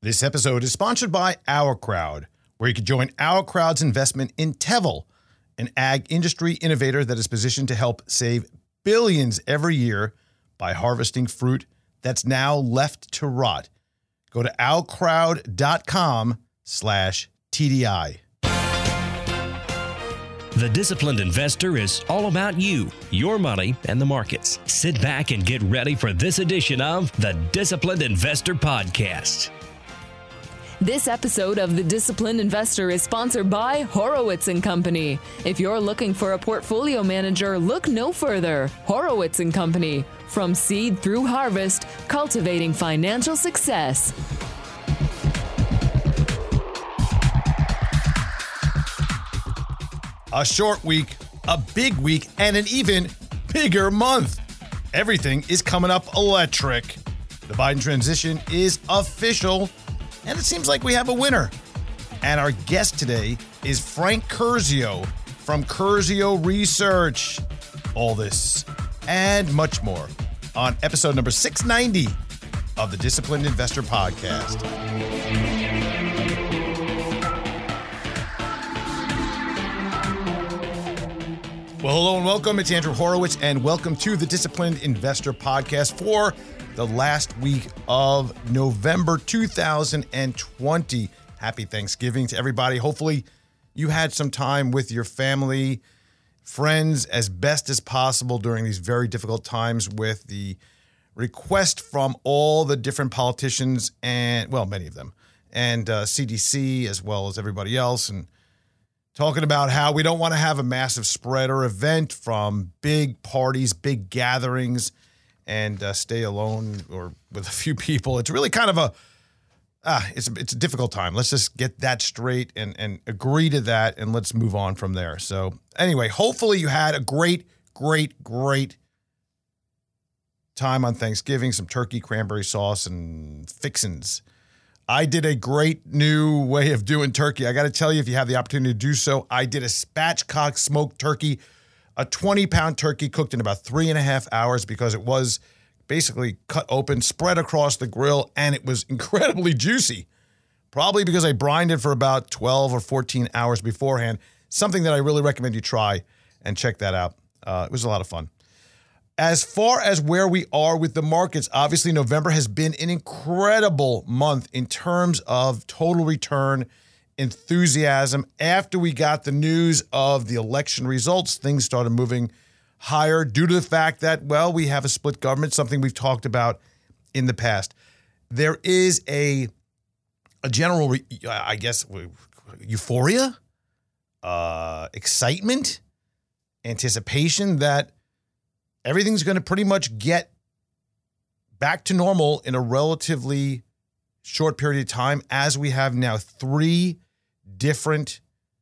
This episode is sponsored by Our Crowd, where you can join Our Crowd's investment in Tevel, an ag industry innovator that is positioned to help save billions every year by harvesting fruit that's now left to rot. Go to ourcrowd.com/TDI. The Disciplined Investor is all about you, your money, and the markets. Sit back and get ready for this edition of the Disciplined Investor Podcast. This episode of The Disciplined Investor is sponsored by Horowitz & Company. If you're looking for a portfolio manager, look no further. Horowitz & Company. From seed through harvest, cultivating financial success. A short week, a big week, and an even bigger month. Everything is coming up electric. The Biden transition is official, and it seems like we have a winner. And our guest today is Frank Curzio from Curzio Research. All this and much more on episode number 690 of the Disciplined Investor Podcast. Well, hello and welcome. It's Andrew Horowitz, and welcome to the Disciplined Investor Podcast for the last week of November 2020. Happy Thanksgiving to everybody. Hopefully you had some time with your family, friends, as best as possible during these very difficult times with the request from all the different politicians and, well, many of them, and CDC as well as everybody else, and talking about how we don't want to have a massive spread or event from big parties, big gatherings, and stay alone or with a few people. It's really kind of it's a difficult time. Let's just get that straight and agree to that, and let's move on from there. So anyway, hopefully you had a great time on Thanksgiving, some turkey, cranberry sauce, and fixins'. I did a great new way of doing turkey. I got to tell you, if you have the opportunity to do so, I did a spatchcock smoked turkey, a 20-pound turkey cooked in about 3.5 hours because it was basically cut open, spread across the grill, and it was incredibly juicy. Probably because I brined it for about 12 or 14 hours beforehand, something that I really recommend you try and check that out. It was a lot of fun. As far as where we are with the markets, obviously November has been an incredible month in terms of total return enthusiasm. After we got the news of the election results, things started moving higher due to the fact that, well, we have a split government, something we've talked about in the past. There is a general, euphoria, excitement, anticipation that everything's going to pretty much get back to normal in a relatively short period of time, as we have now 3 different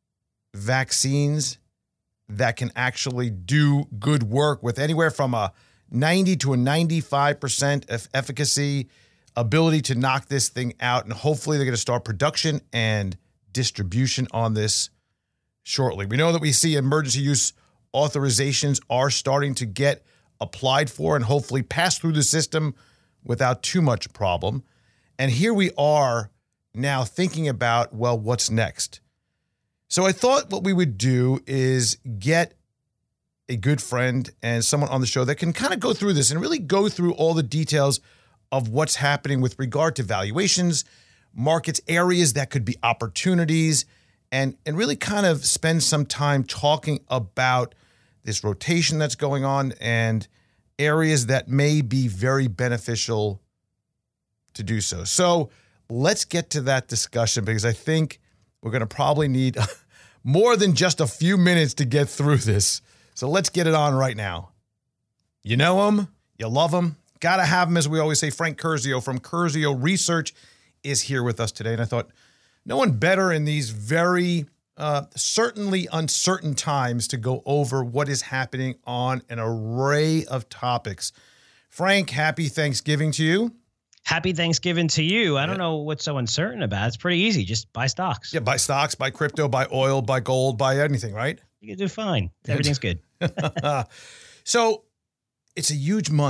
vaccines that can actually do good work with anywhere from a 90 to a 95% of efficacy, ability to knock this thing out. And hopefully they're going to start production and distribution on this shortly. We know that we see emergency use authorizations are starting to get applied for and hopefully pass through the system without too much problem. And here we are now thinking about, well, what's next? So I thought what we would do is get a good friend and someone on the show that can kind of go through this and really go through all the details of what's happening with regard to valuations, markets, areas that could be opportunities, and really kind of spend some time talking about this rotation that's going on and areas that may be very beneficial to do so. So let's get to that discussion, because I think we're going to probably need more than just a few minutes to get through this. So let's get it on right now. You know him, you love him, got to have him, as we always say. Frank Curzio from Curzio Research is here with us today. And I thought no one better in these very certainly uncertain times to go over what is happening on an array of topics. Frank, happy Thanksgiving to you. Happy Thanksgiving to you. I don't know what's so uncertain about. It's pretty easy. Just buy stocks. Yeah, buy stocks, buy crypto, buy oil, buy gold, buy anything, right? You can do fine. Everything's good. So it's a huge month.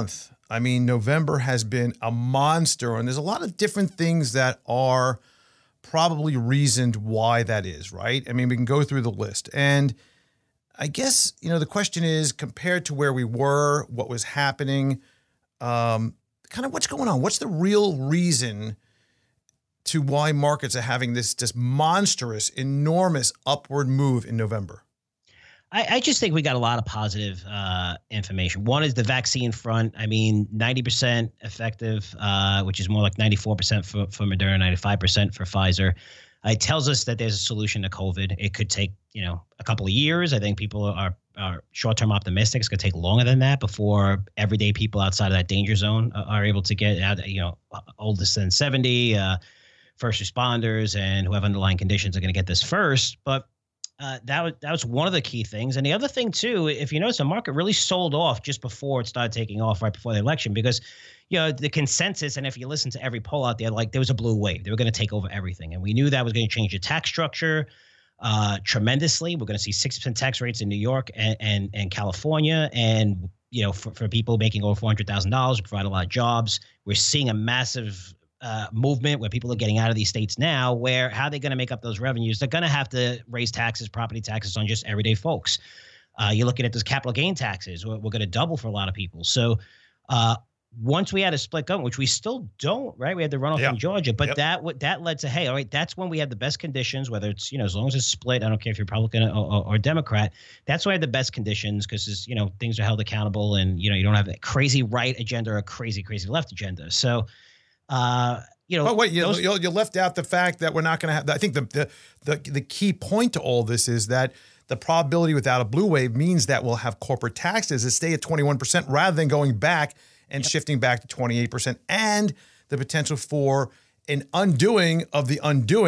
I mean, November has been a monster, and there's a lot of different things that are probably reasoned why that is, right? I mean, we can go through the list. And I guess, the question is, compared to where we were, what was happening, kind of what's going on? What's the real reason to why markets are having this just monstrous, enormous upward move in November? I just think we got a lot of positive information. One is the vaccine front. I mean, 90% effective, which is more like 94% for Moderna, 95% for Pfizer. It tells us that there's a solution to COVID. It could take, a couple of years. I think people are short-term optimistic. It's going to take longer than that before everyday people outside of that danger zone are able to get out, oldest than 70, first responders and who have underlying conditions are going to get this first. But that was one of the key things. And the other thing, too, if you notice, the market really sold off just before it started taking off, right before the election, because, the consensus, and if you listen to every poll out there, like there was a blue wave. They were going to take over everything. And we knew that was going to change the tax structure tremendously. We're going to see 6% tax rates in New York and California. And, for people making over $400,000, provide a lot of jobs. We're seeing a massive movement where people are getting out of these states now, where how are they going to make up those revenues? They're going to have to raise taxes, property taxes on just everyday folks. You're looking at those capital gain taxes. We're going to double for a lot of people. So once we had a split government, which we still don't, right? We had the runoff in Georgia, but that led to, hey, all right, that's when we have the best conditions, whether it's, as long as it's split, I don't care if you're Republican or Democrat, that's when we have the best conditions because, things are held accountable and, you don't have a crazy right agenda or a crazy left agenda. So, But wait, you left out the fact that we're not going to have. I think the key point to all this is that the probability without a blue wave means that we'll have corporate taxes that stay at 21% rather than going back and shifting back to 28%, and the potential for an undoing of the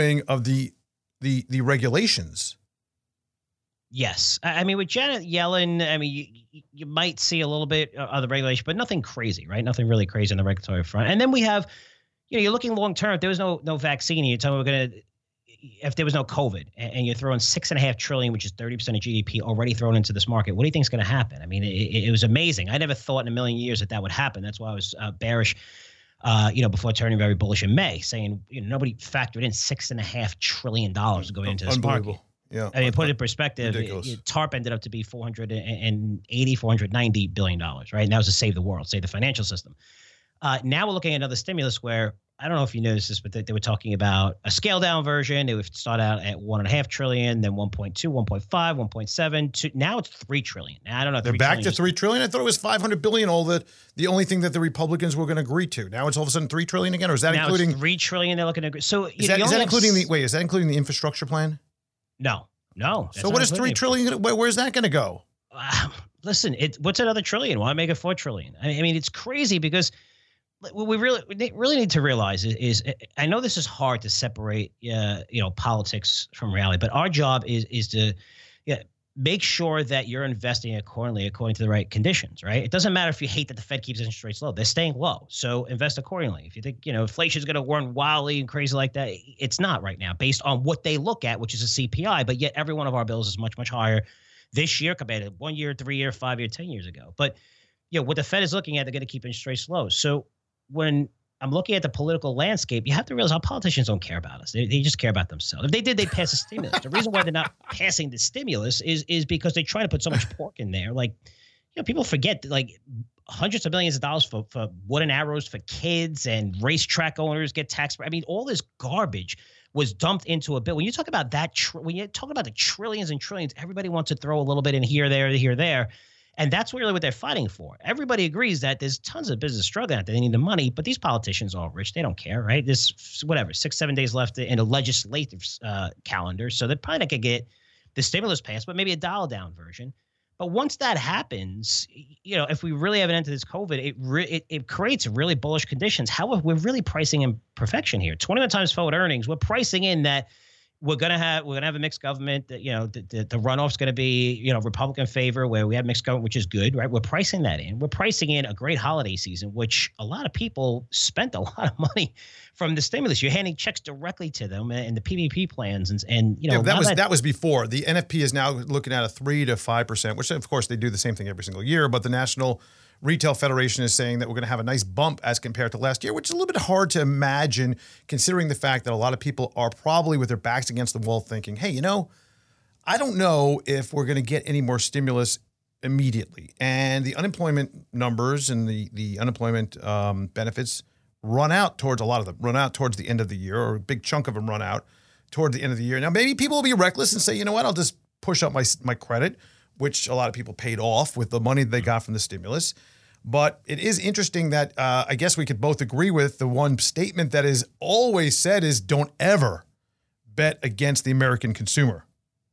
regulations. Yes. I mean, with Janet Yellen, I mean, you might see a little bit of the regulation, but nothing crazy, right? Nothing really crazy on the regulatory front. And then we have, you're looking long term. If there was no vaccine, you're telling me if there was no COVID, and you're throwing $6.5 trillion, which is 30% of GDP, already thrown into this market, what do you think is going to happen? I mean, it was amazing. I never thought in a million years that would happen. That's why I was bearish, before turning very bullish in May, saying nobody factored in $6.5 trillion going into this market. Yeah, I mean, put it in perspective, TARP ended up to be $490 billion, right? And that was to save the world, save the financial system. Now we're looking at another stimulus where, I don't know if you noticed this, but they were talking about a scale down version. It would start out at $1.5 trillion, then 1.2, 1.5, 1.7. Now it's $3 trillion. Now, I don't know. They're back to $3 trillion. I thought it was $500 billion. The only thing that the Republicans were going to agree to. Now it's all of a sudden $3 trillion again, or is that now including it's $3 trillion? They're looking to agree. So is that including the infrastructure plan? No. So what is $3 trillion? Where's that going to go? Listen, what's another trillion? Why make it $4 trillion? I mean, it's crazy because what we really need to realize is I know this is hard to separate, politics from reality, but our job is to make sure that you're investing according to the right conditions, right? It doesn't matter if you hate that the Fed keeps interest rates low. They're staying low. So invest accordingly. If you think, inflation is going to run wildly and crazy like that, it's not right now based on what they look at, which is a CPI. But yet every one of our bills is much, much higher this year compared to 1 year, 3 year, 5 year, 10 years ago. But, what the Fed is looking at, they're going to keep interest rates low. So when I'm looking at the political landscape, you have to realize our politicians don't care about us. They just care about themselves. If they did, they'd pass a stimulus. The reason why they're not passing the stimulus is because they try to put so much pork in there. Like, people forget like hundreds of millions of dollars for wooden arrows for kids and racetrack owners get taxed. I mean, all this garbage was dumped into a bill. When you talk about when you talk about the trillions and trillions, everybody wants to throw a little bit in here, there. And that's really what they're fighting for. Everybody agrees that there's tons of business struggling out there. They need the money, but these politicians are all rich. They don't care, right? There's 6-7 days left in a legislative calendar. So they're probably not going to get the stimulus passed, but maybe a dial down version. But once that happens, if we really have an end to this COVID, it creates really bullish conditions. However, we're really pricing in perfection here. 21 times forward earnings. We're pricing in that we're gonna have a mixed government. That the runoff's gonna be Republican favor, where we have mixed government, which is good, right? We're pricing that in. We're pricing in a great holiday season, which a lot of people spent a lot of money from the stimulus. You're handing checks directly to them and the PPP plans, and that was before. The NFP is now looking at a 3 to 5%, which of course they do the same thing every single year. But the National Retail Federation is saying that we're going to have a nice bump as compared to last year, which is a little bit hard to imagine considering the fact that a lot of people are probably with their backs against the wall thinking, hey, I don't know if we're going to get any more stimulus immediately. And the unemployment numbers and the unemployment benefits run out towards the end of the year, or a big chunk of them run out toward the end of the year. Now, maybe people will be reckless and say, you know what, I'll just push up my credit, which a lot of people paid off with the money that they got from the stimulus. But it is interesting that I guess we could both agree with the one statement that is always said is don't ever bet against the American consumer.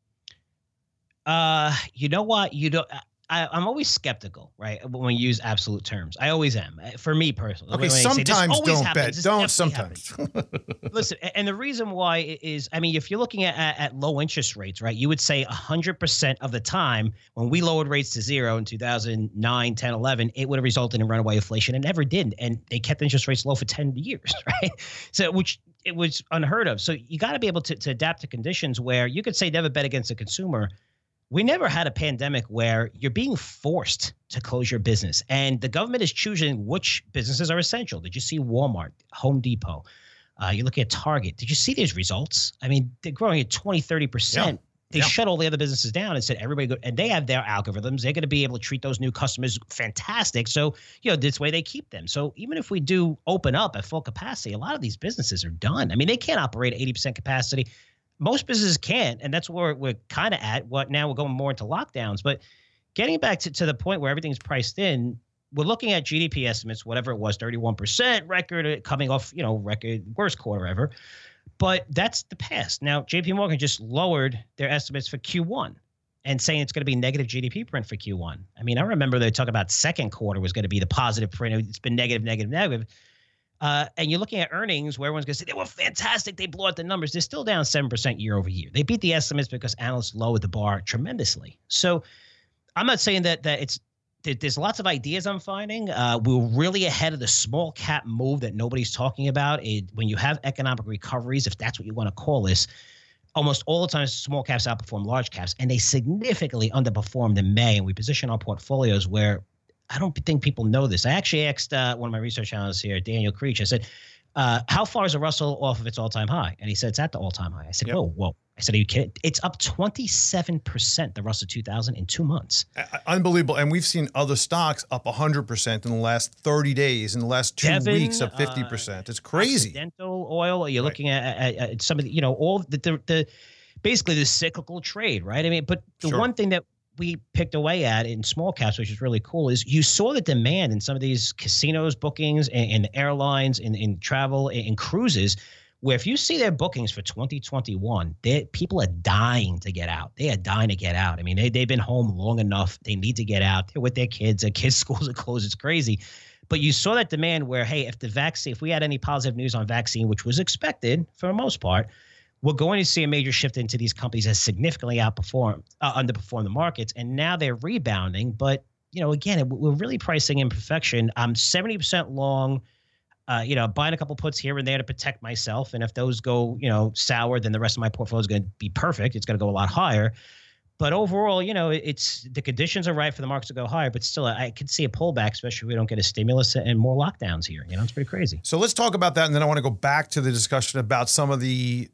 You know what? I'm always skeptical, right? When we use absolute terms. I always am. For me personally. Okay, sometimes don't bet. Don't sometimes. Listen, and the reason why is, if you're looking at low interest rates, right, you would say 100% of the time when we lowered rates to zero in 2009, 10, 11, it would have resulted in runaway inflation. It never did. And they kept interest rates low for 10 years, right? So, which it was unheard of. So you got to be able to adapt to conditions where you could say never bet against the consumer. We never had a pandemic where you're being forced to close your business and the government is choosing which businesses are essential. Did you see Walmart, Home Depot? You look at Target. Did you see these results? They're growing at 20, 30%. Yeah. They shut all the other businesses down and said, everybody go, and they have their algorithms. They're going to be able to treat those new customers fantastic. So, this way they keep them. So even if we do open up at full capacity, a lot of these businesses are done. They can't operate at 80% capacity. Most businesses can't, and that's where we're kind of at. Now we're going more into lockdowns. But getting back to the point where everything's priced in, we're looking at GDP estimates, whatever it was, 31% record coming off, record worst quarter ever. But that's the past. Now, JP Morgan just lowered their estimates for Q1 and saying it's going to be negative GDP print for Q1. I remember they talk about second quarter was going to be the positive print. It's been negative. And you're looking at earnings where everyone's going to say they were fantastic. They blew out the numbers. They're still down 7% year over year. They beat the estimates because analysts lowered the bar tremendously. So I'm not saying that there's lots of ideas I'm finding. We're really ahead of the small cap move that nobody's talking about. When you have economic recoveries, if that's what you want to call this, almost all the time small caps outperform large caps, and they significantly underperformed in May. And we position our portfolios where I don't think people know this. I actually asked one of my research analysts here, Daniel Creech, I said, how far is the Russell off of its all-time high? And he said, it's at the all-time high. I said, whoa. I said, are you kidding? It's up 27%, the Russell 2000 in 2 months. Unbelievable. And we've seen other stocks up 100% in the last 30 days, in the last 2 weeks up 50%. It's crazy. Occidental Oil, you're looking at some of the, all the basically the cyclical trade, right? But the one thing that we picked away at in small caps, which is really cool, is you saw the demand in some of these casinos bookings and airlines in travel and cruises, where if you see their bookings for 2021, people are dying to get out. They are dying to get out. They've been home long enough. They need to get out. They're with their kids. Their kids' schools are closed. It's crazy. But you saw that demand where, hey, if we had any positive news on vaccine, which was expected for the most part, we're going to see a major shift into these companies that significantly underperform the markets, and now they're rebounding. But again, we're really pricing in perfection. I'm 70% long, buying a couple puts here and there to protect myself. And if those go, sour, then the rest of my portfolio is going to be perfect. It's going to go a lot higher. But overall, it's the conditions are right for the markets to go higher. But still, I could see a pullback, especially if we don't get a stimulus and more lockdowns here. It's pretty crazy. So let's talk about that, and then I want to go back to the discussion about some of the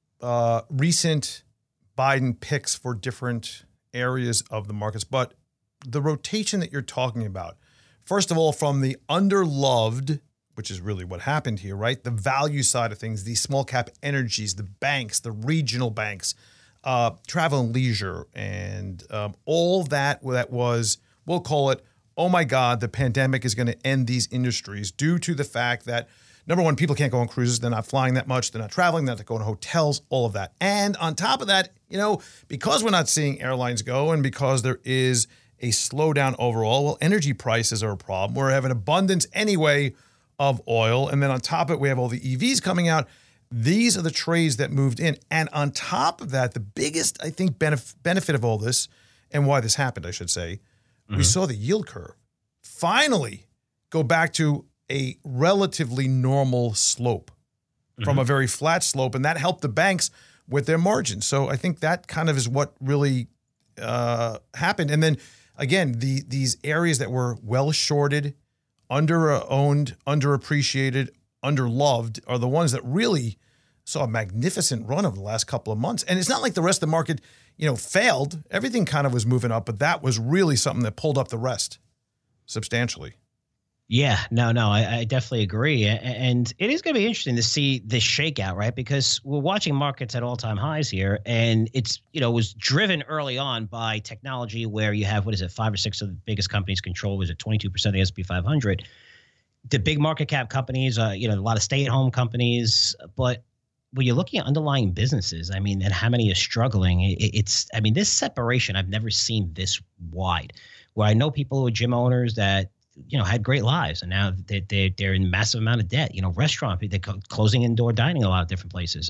recent Biden picks for different areas of the markets. But the rotation that you're talking about, first of all, from the underloved, which is really what happened here, right? The value side of things, the small cap energies, the banks, the regional banks, travel and leisure, and all that was, we'll call it, oh my God, the pandemic is going to end these industries due to the fact that, number one, people can't go on cruises. They're not flying that much. They're not traveling. They're not going to hotels, all of that. And on top of that, because we're not seeing airlines go and because there is a slowdown overall, well, energy prices are a problem. We're having abundance anyway of oil. And then on top of it, we have all the EVs coming out. These are the trades that moved in. And on top of that, the biggest, I think, benefit of all this, and why this happened, I should say, we saw the yield curve finally go back to a relatively normal slope from a very flat slope, and that helped the banks with their margins. So I think that kind of is what really happened. And then again, these areas that were well shorted, under-owned, underappreciated, underloved are the ones that really saw a magnificent run over the last couple of months. And it's not like the rest of the market, failed. Everything kind of was moving up, but that was really something that pulled up the rest substantially. Yeah, no, I definitely agree. And it is going to be interesting to see this shakeout, right? Because we're watching markets at all-time highs here, and it's, was driven early on by technology where you have, 5 or 6 of the biggest companies control, 22% of the S&P 500. The big market cap companies, a lot of stay-at-home companies, but when you're looking at underlying businesses, and how many are struggling, this separation, I've never seen this wide, where I know people who are gym owners that, had great lives, and now they're in massive amount of debt. Restaurant, they're closing indoor dining a lot of different places.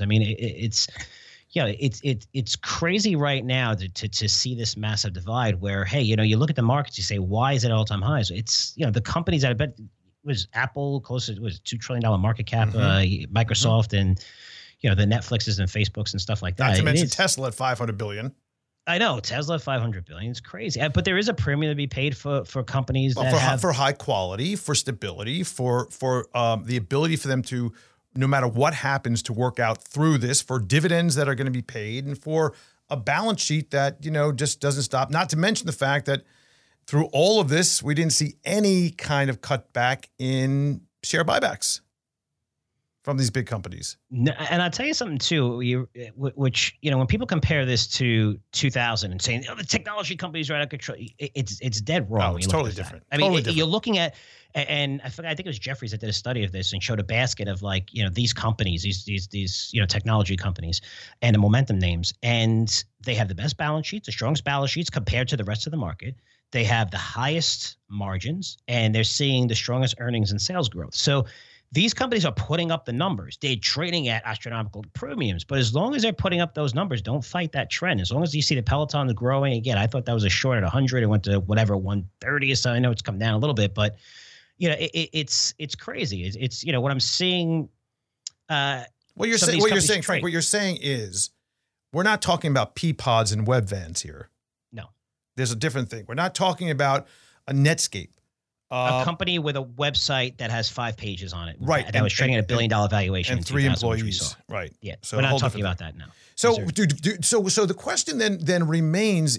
It's crazy right now to see this massive divide where, hey, you look at the markets, you say, why is it all-time highs? It's, the companies that I bet was Apple close to $2 trillion market cap, Microsoft, and the Netflixes and Facebooks and stuff like that. Not to mention Tesla at $500 billion. I know Tesla $500 billion. It's crazy, but there is a premium to be paid for companies for high quality, for stability, for the ability for them to, no matter what happens, to work out through this, for dividends that are going to be paid, and for a balance sheet that just doesn't stop. Not to mention the fact that through all of this, we didn't see any kind of cutback in share buybacks from these big companies. And I'll tell you something too, which, when people compare this to 2000 and saying, the technology companies are out of control, it's dead wrong. No, it's totally different. You're looking at, and I think it was Jeffries that did a study of this and showed a basket of these companies, these technology companies and the momentum names. And they have the best balance sheets, the strongest balance sheets compared to the rest of the market. They have the highest margins, and they're seeing the strongest earnings and sales growth. So these companies are putting up the numbers. They're trading at astronomical premiums. But as long as they're putting up those numbers, don't fight that trend. As long as you see the Peloton growing, again, I thought that was a short at 100. It went to 130 or so. I know it's come down a little bit, but it's crazy. It's what I'm seeing. What you're saying, Frank, what you're saying is we're not talking about Peapods and web vans here. No, there's a different thing. We're not talking about a Netscape. A company with a website that has 5 pages on it. Right. That was trading at $1 billion valuation. And 3 employees. Right. Yeah. So we're not talking about that now. So, so the question then remains,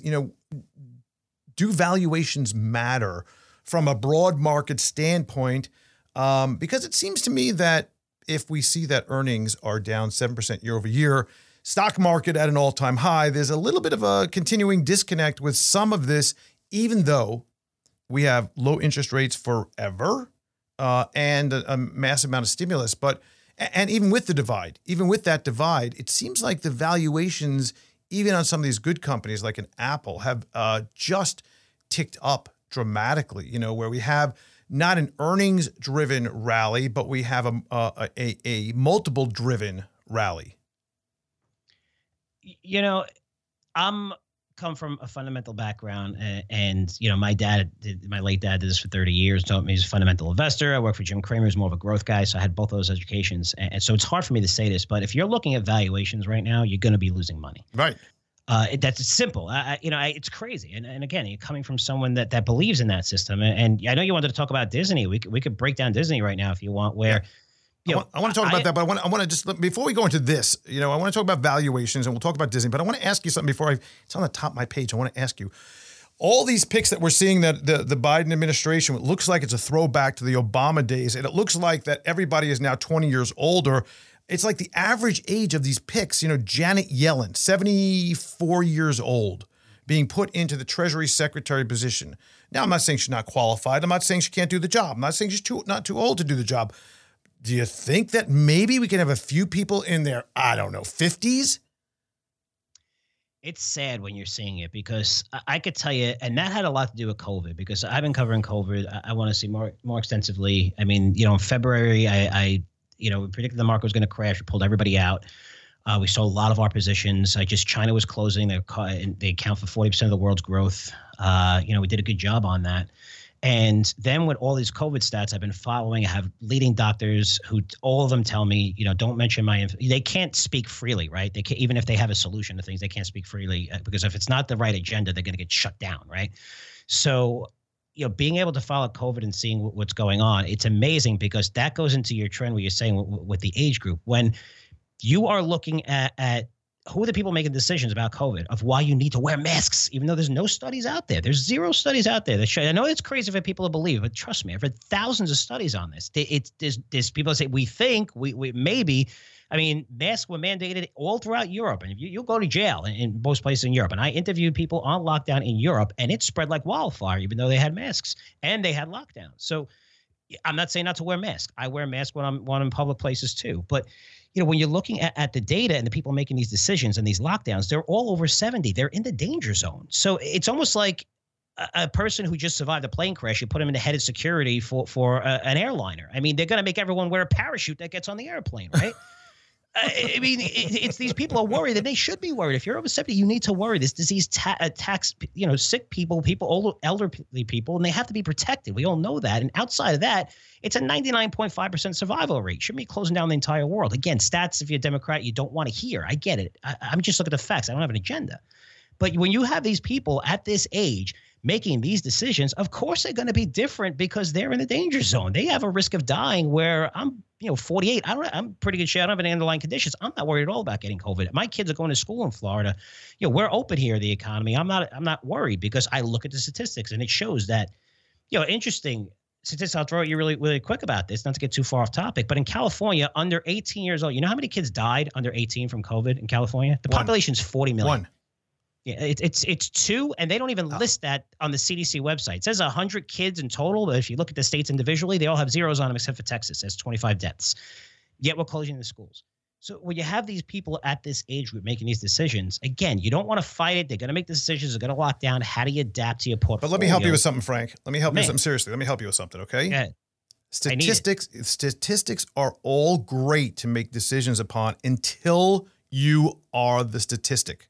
do valuations matter from a broad market standpoint? Because it seems to me that if we see that earnings are down 7% year over year, stock market at an all-time high, there's a little bit of a continuing disconnect with some of this, even though we have low interest rates forever and a massive amount of stimulus. And even with that divide, it seems like the valuations, even on some of these good companies like an Apple, have just ticked up dramatically, where we have not an earnings-driven rally, but we have a multiple-driven rally. I'm come from a fundamental background, and my late dad did this for 30 years. Told me he's a fundamental investor. I worked for Jim Cramer, who's more of a growth guy, so I had both those educations. And so it's hard for me to say this, but if you're looking at valuations right now, you're going to be losing money. Right. That's simple. It's crazy. And again, you're coming from someone that believes in that system. And I know you wanted to talk about Disney. We could break down Disney right now if you want. Where I want to talk about that, but I want to just, before we go into this, I want to talk about valuations, and we'll talk about Disney, but I want to ask you something before it's on the top of my page. I want to ask you, all these picks that we're seeing that the Biden administration, it looks like it's a throwback to the Obama days, and it looks like that everybody is now 20 years older. It's like the average age of these picks, Janet Yellen, 74 years old, being put into the Treasury Secretary position. Now, I'm not saying she's not qualified. I'm not saying she can't do the job. I'm not saying she's not too old to do the job. Do you think that maybe we can have a few people in their, 50s? It's sad when you're seeing it, because I could tell you, and that had a lot to do with COVID, because I've been covering COVID. I want to see more extensively. In February, I we predicted the market was going to crash. We pulled everybody out. We sold a lot of our positions. China was closing. They account for 40% of the world's growth. We did a good job on that. And then with all these COVID stats I've been following, I have leading doctors who all of them tell me, don't mention they can't speak freely, right? They can't, even if they have a solution to things, they can't speak freely because if it's not the right agenda, they're going to get shut down, right? So, being able to follow COVID and seeing what's going on, it's amazing because that goes into your trend where you're saying with the age group. When you are looking at who are the people making decisions about COVID, of why you need to wear masks, even though there's no studies out there. There's zero studies out there that show. I know it's crazy for people to believe, but trust me, I've read thousands of studies on this. There's people that say, we think, we maybe. I mean, masks were mandated all throughout Europe. And if you'll go to jail in most places in Europe. And I interviewed people on lockdown in Europe, and it spread like wildfire, even though they had masks and they had lockdowns. So I'm not saying not to wear masks. I wear masks when I'm in public places too. But when you're looking at the data and the people making these decisions and these lockdowns, they're all over 70. They're in the danger zone. So it's almost like a person who just survived a plane crash, you put them in the head of security for an airliner. I mean, they're going to make everyone wear a parachute that gets on the airplane, right? I mean, it's these people are worried, and they should be worried. If you're over 70, you need to worry. This disease attacks, sick people, older, elderly people, and they have to be protected. We all know that. And outside of that, it's a 99.5% survival rate. Shouldn't be closing down the entire world. Again, stats, if you're a Democrat, you don't want to hear. I get it. I'm just looking at the facts. I don't have an agenda. But when you have these people at this age making these decisions, of course they're going to be different because they're in the danger zone. They have a risk of dying where I'm 48. I'm pretty good shape. I don't have any underlying conditions. I'm not worried at all about getting COVID. My kids are going to school in Florida. We're open here, the economy. I'm not worried because I look at the statistics and it shows that, interesting statistics. I'll throw at you really, really quick about this, not to get too far off topic, but in California, under 18 years old, you know how many kids died under 18 from COVID in California? The population's 40 million. One. Yeah, it's 2, and they don't even list that on the CDC website. It says 100 kids in total, but if you look at the states individually, they all have zeros on them except for Texas. That's 25 deaths. Yet we're closing the schools. So when you have these people at this age group making these decisions, again, you don't want to fight it. They're going to make the decisions. They're going to lock down. How do you adapt to your portfolio? But let me help you with something, Frank. Let me help you with something seriously. Let me help you with something, okay? Go ahead. Statistics are all great to make decisions upon until you are the statistic.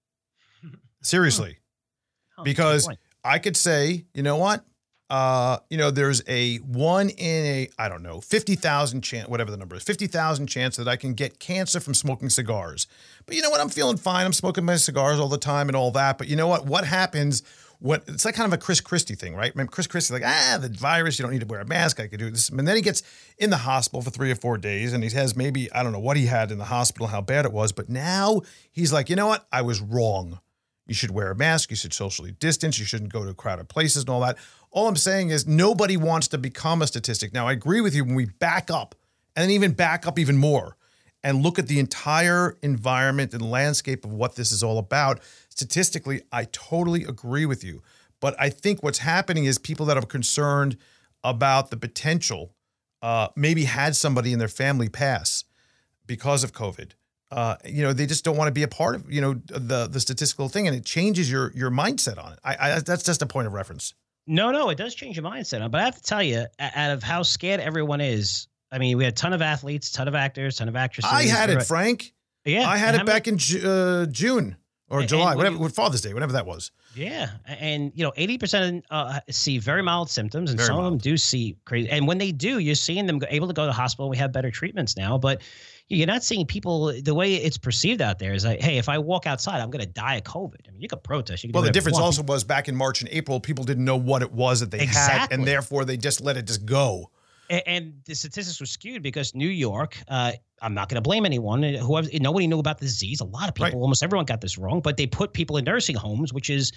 Seriously. Because I could say, you know what? There's a 1 in 50,000 chance, whatever the number is, 50,000 chance that I can get cancer from smoking cigars. But you know what? I'm feeling fine. I'm smoking my cigars all the time and all that. But you know what? What happens when it's like kind of a Chris Christie thing, right? I mean, Chris Christie's like, the virus, you don't need to wear a mask. I could do this. And then he gets in the hospital for 3 or 4 days and he has maybe, I don't know what he had in the hospital, how bad it was. But now he's like, you know what? I was wrong. You should wear a mask. You should socially distance. You shouldn't go to crowded places and all that. All I'm saying is nobody wants to become a statistic. Now, I agree with you when we back up and then even back up even more and look at the entire environment and landscape of what this is all about. Statistically, I totally agree with you. But I think what's happening is people that are concerned about the potential maybe had somebody in their family pass because of COVID. They just don't want to be a part of, the statistical thing, and it changes your mindset on it. That's just a point of reference. No, it does change your mindset. But I have to tell you, out of how scared everyone is, I mean, we had a ton of athletes, ton of actors, ton of actresses. I had it, Frank. Yeah. I had it back in June or July, whatever, Father's Day, whatever that was. Yeah. And, 80% see very mild symptoms, and some of them do see crazy. And when they do, you're seeing them able to go to the hospital. We have better treatments now, but you're not seeing people, the way it's perceived out there is like, hey, if I walk outside, I'm going to die of COVID. I mean, you could protest. You could the difference also was back in March and April, people didn't know what it was that they had, and therefore they just let it just go. And the statistics were skewed because New York, I'm not going to blame anyone. Nobody knew about the disease. A lot of people, almost everyone got this wrong, but they put people in nursing homes, which is,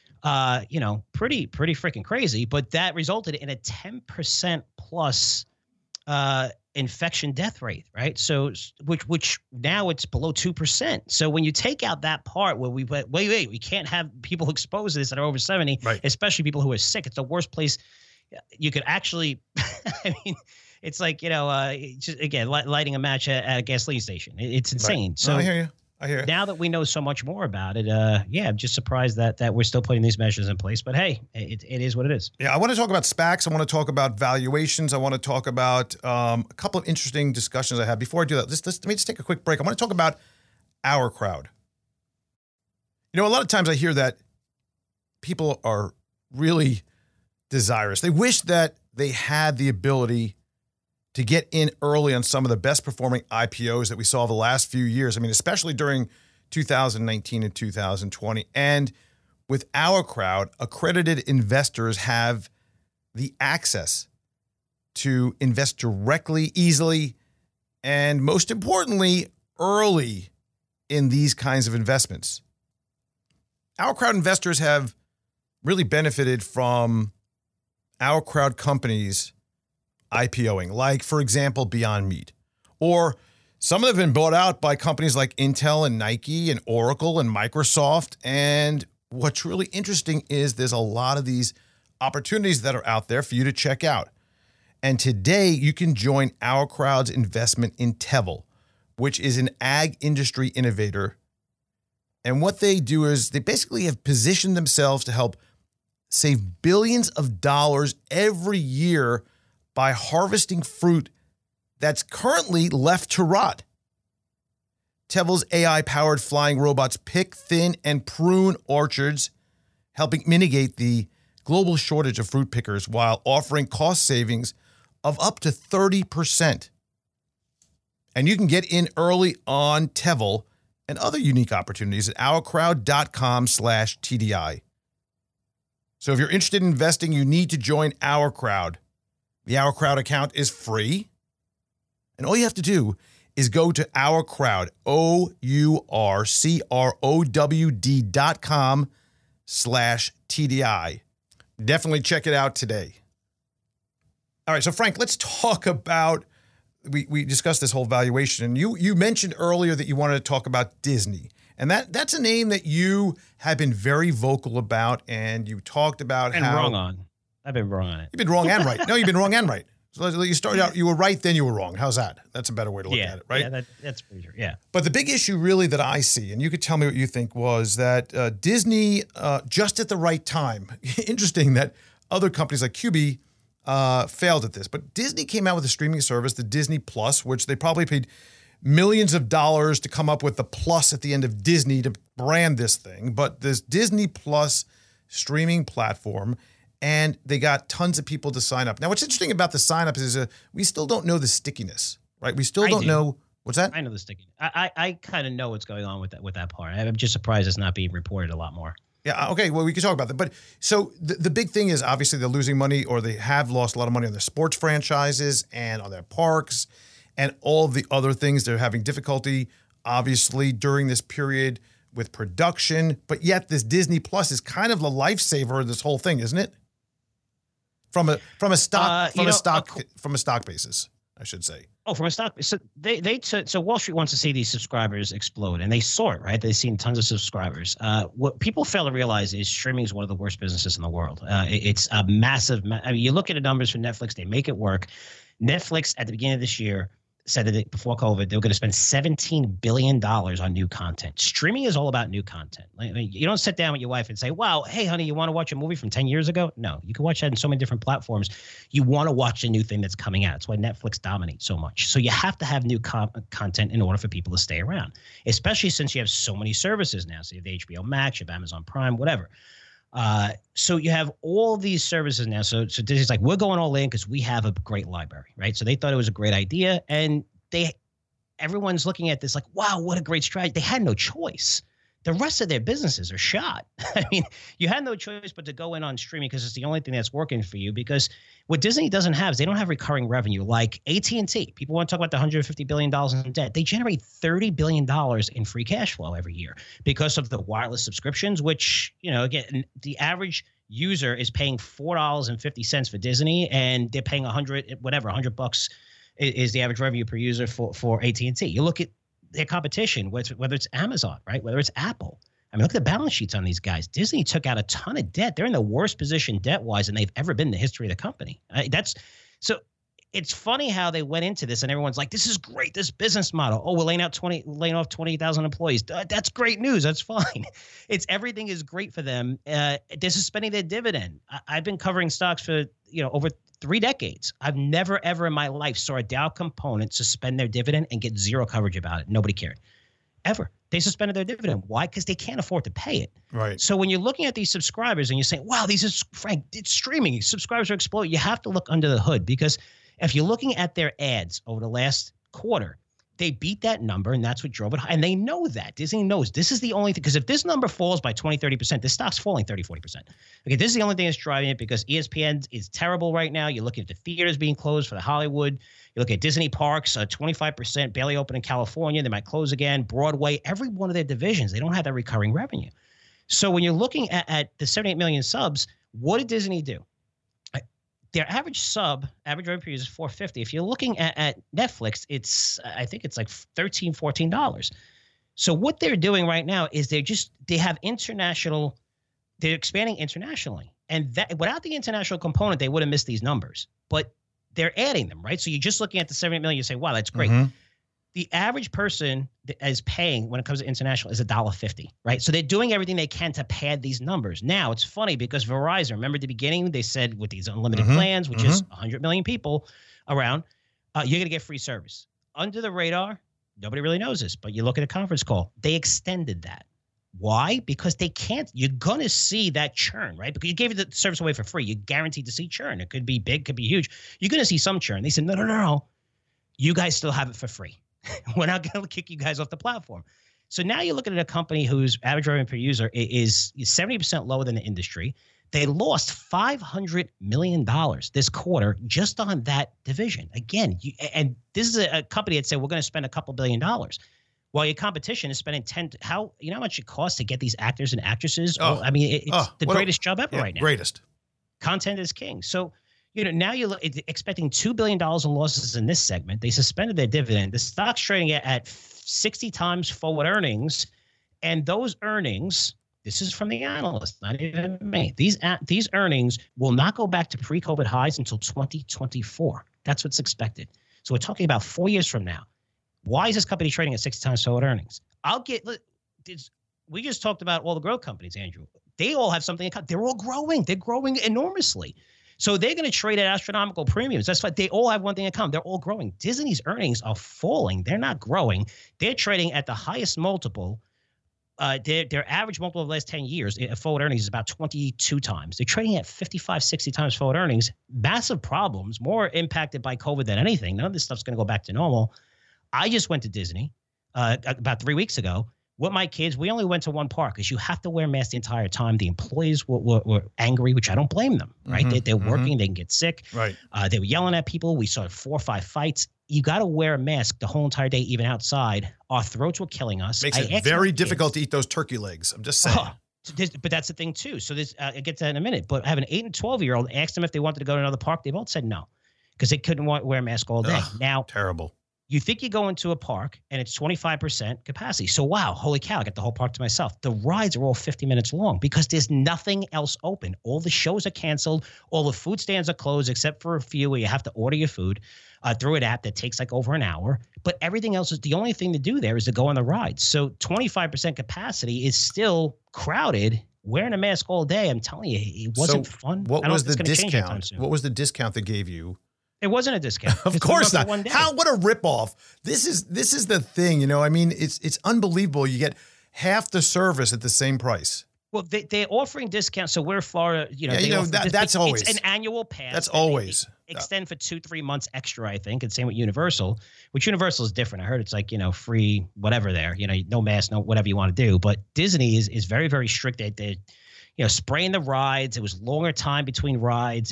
pretty freaking crazy. But that resulted in a 10% plus infection death rate, right? So, which now it's below 2%. So when you take out that part where we can't have people exposed to this that are over 70, especially people who are sick. It's the worst place you could actually. I mean, it's like just again lighting a match at a gasoline station. It's insane. Right. So I hear you. Now that we know so much more about it, I'm just surprised that we're still putting these measures in place. But hey, it is what it is. Yeah, I want to talk about SPACs. I want to talk about valuations. I want to talk about a couple of interesting discussions I had. Before I do that, let me just take a quick break. I want to talk about our crowd. A lot of times I hear that people are really desirous. They wish that they had the ability to get in early on some of the best performing IPOs that we saw the last few years. I mean, especially during 2019 and 2020. And with Our Crowd, accredited investors have the access to invest directly, easily, and most importantly, early in these kinds of investments. Our Crowd investors have really benefited from Our Crowd companies IPOing, like, for example, Beyond Meat. Or some of them have been bought out by companies like Intel and Nike and Oracle and Microsoft. And what's really interesting is there's a lot of these opportunities that are out there for you to check out. And today you can join Our Crowd's investment in Tevel, which is an ag industry innovator. And what they do is they basically have positioned themselves to help save billions of dollars every year by harvesting fruit that's currently left to rot. Tevel's AI-powered flying robots pick, thin, and prune orchards, helping mitigate the global shortage of fruit pickers while offering cost savings of up to 30%. And you can get in early on Tevel and other unique opportunities at ourcrowd.com/TDI. So if you're interested in investing, you need to join Our Crowd. The Our Crowd account is free. And all you have to do is go to Our Crowd, OurCrowd.com/TDI. Definitely check it out today. All right, so Frank, let's talk about, we discussed this whole valuation, and you mentioned earlier that you wanted to talk about Disney. And that's a name that you have been very vocal about, and you talked about I've been wrong on it. You've been wrong and right. No, you've been wrong and right. So you started out, you were right, then you were wrong. How's that? That's a better way to look at it, right? Yeah, that's pretty true. Yeah. But the big issue really that I see, and you could tell me what you think, was that Disney, just at the right time, interesting that other companies like Quibi failed at this, but Disney came out with a streaming service, the Disney Plus, which they probably paid millions of dollars to come up with the plus at the end of Disney to brand this thing. But this Disney Plus streaming platform, and they got tons of people to sign up. Now, what's interesting about the sign-ups is we still don't know the stickiness, right? We still don't know. What's that? I know the stickiness. I kind of know what's going on with that part. I'm just surprised it's not being reported a lot more. Yeah, okay, well, we can talk about that. But so the big thing is obviously they're losing money, or they have lost a lot of money on their sports franchises and on their parks and all of the other things. They're having difficulty, obviously, during this period with production. But yet this Disney Plus is kind of the lifesaver of this whole thing, isn't it? From a stock basis, I should say. Oh, from a stock. So so Wall Street wants to see these subscribers explode, and they saw it, right? They've seen tons of subscribers. What people fail to realize is streaming is one of the worst businesses in the world. It's a massive. I mean, you look at the numbers for Netflix; they make it work. Netflix at the beginning of this year said that before COVID, they were going to spend $17 billion on new content. Streaming is all about new content. I mean, you don't sit down with your wife and say, wow, hey, honey, you want to watch a movie from 10 years ago? No, you can watch that in so many different platforms. You want to watch a new thing that's coming out. It's why Netflix dominates so much. So you have to have new content in order for people to stay around, especially since you have so many services now. So you have HBO Max, you have Amazon Prime, whatever. So you have all these services now. So Disney's like, we're going all in because we have a great library, right? So they thought it was a great idea, and everyone's looking at this like, wow, what a great strategy. They had no choice. The rest of their businesses are shot. I mean, you had no choice but to go in on streaming because it's the only thing that's working for you. Because what Disney doesn't have is they don't have recurring revenue like AT&T. People want to talk about the $150 billion in debt. They generate $30 billion in free cash flow every year because of the wireless subscriptions, which, you know, again, the average user is paying $4.50 for Disney, and they're paying $100 is the average revenue per user for AT&T. You look at their competition, whether it's Amazon, right? Whether it's Apple. I mean, look at the balance sheets on these guys. Disney took out a ton of debt. They're in the worst position debt-wise than they've ever been in the history of the company. So it's funny how they went into this and everyone's like, this is great, this business model. Oh, we're laying off 20,000 employees. That's great news. That's fine. Everything is great for them. They're suspending their dividend. I've been covering stocks for, over 3 decades. I've never, ever in my life saw a Dow component suspend their dividend and get zero coverage about it. Nobody cared. Ever. They suspended their dividend. Why? Because they can't afford to pay it. Right. So when you're looking at these subscribers and you're saying, wow, Frank, it's streaming. Subscribers are exploding. You have to look under the hood, because if you're looking at their ads over the last quarter, They beat that number, and that's what drove it high. And they know that. Disney knows this is the only thing. Because if this number falls by 20, 30%, this stock's falling 30, 40%. Okay, this is the only thing that's driving it because ESPN is terrible right now. You're looking at the theaters being closed for the Hollywood. You look at Disney parks, 25%, barely open in California. They might close again. Broadway, every one of their divisions, they don't have that recurring revenue. So when you're looking at the 78 million subs, what did Disney do? Their average revenue per user is $4.50. If you're looking at Netflix, I think it's like $13, $14. So what they're doing right now is they're expanding internationally. And that without the international component, they would have missed these numbers. But they're adding them, right? So you're just looking at the 78 million, you say, wow, that's great. Mm-hmm. The average person that is paying when it comes to international is $1.50, right? So they're doing everything they can to pad these numbers. Now, it's funny because Verizon, remember at the beginning, they said with these unlimited plans, which is 100 million people around, you're going to get free service. Under the radar, nobody really knows this, but you look at a conference call, they extended that. Why? Because they can't. You're going to see that churn, right? Because you gave the service away for free. You're guaranteed to see churn. It could be big, could be huge. You're going to see some churn. They said, no. You guys still have it for free. We're not going to kick you guys off the platform. So now you're looking at a company whose average revenue per user is 70% lower than the industry. They lost $500 million this quarter just on that division. Again, and this is a company that said we're going to spend a couple $2 billion. While your competition is spending how much it costs to get these actors and actresses? It's the greatest job ever right now. Greatest. Content is king. So, now you're expecting $2 billion in losses in this segment. They suspended their dividend. The stock's trading at 60 times forward earnings. And those earnings, this is from the analysts, not even me. These earnings will not go back to pre-COVID highs until 2024. That's what's expected. So we're talking about 4 years from now. Why is this company trading at 60 times forward earnings? We just talked about all the growth companies, Andrew. They all have something in common. They're all growing. They're growing enormously. So they're going to trade at astronomical premiums. That's why they all have one thing in common. They're all growing. Disney's earnings are falling. They're not growing. They're trading at the highest multiple. Their average multiple of the last 10 years, forward earnings is about 22 times. They're trading at 55, 60 times forward earnings. Massive problems, more impacted by COVID than anything. None of this stuff's going to go back to normal. I just went to Disney about 3 weeks ago. With my kids, we only went to one park because you have to wear masks the entire time. The employees were angry, which I don't blame them, right? They're working. They can get sick. Right. They were yelling at people. We saw 4 or 5 fights. You got to wear a mask the whole entire day, even outside. Our throats were killing us. Makes it very difficult to eat those turkey legs. I'm just saying. But that's the thing, too. So I'll get to that in a minute. But I have an 8 and 12-year-old, asked them if they wanted to go to another park. They both said no because they couldn't wear a mask all day. Now, terrible. You think you go into a park and it's 25% capacity. So, wow, holy cow, I got the whole park to myself. The rides are all 50 minutes long because there's nothing else open. All the shows are canceled. All the food stands are closed except for a few where you have to order your food through an app that takes like over an hour. But everything else is the only thing to do there is to go on the rides. So 25% capacity is still crowded. Wearing a mask all day, I'm telling you, it wasn't fun. What was the discount? What was the discount they gave you? It wasn't a discount. Of course not. What a ripoff. This is the thing, it's unbelievable. You get half the service at the same price. Well, they're offering discounts. So we're Florida, that's always. It's an annual pass. That's always. Extend for 2-3 months extra, I think. And same with Universal, which Universal is different. I heard it's like, free whatever there, no mask, no whatever you want to do. But Disney is very, very strict. They spraying the rides. It was longer time between rides.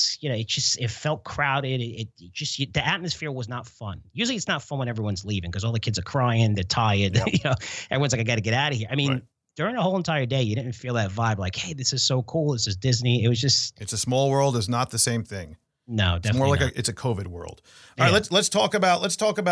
It felt crowded. The atmosphere was not fun. Usually it's not fun when everyone's leaving because all the kids are crying. They're tired. Yep. Everyone's like, I got to get out of here. I mean, right. During the whole entire day, you didn't feel that vibe like, hey, this is so cool. This is Disney. It was just. It's a small world. It's not the same thing. No, definitely. It's more like it's a COVID world. All right, let's talk about.